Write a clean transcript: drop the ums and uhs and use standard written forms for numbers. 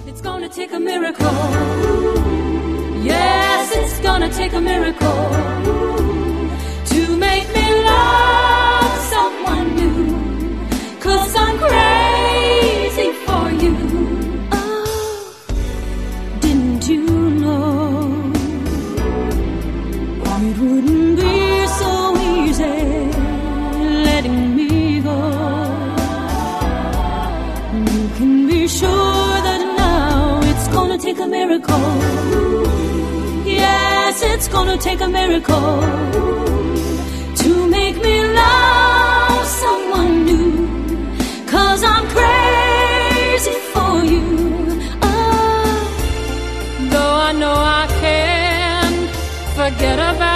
It's gonna take a miracle. Yes, it's gonna take a miracle to make me love someone new. 'Cause I'm crazy for you. Oh, didn't you know it wouldn't be so easy letting me go? You can be sure that now it's gonna take a miracle. Yes, it's gonna take a miracle to make me love someone new. 'Cause I'm crazy for you. Oh, though I know I can't forget about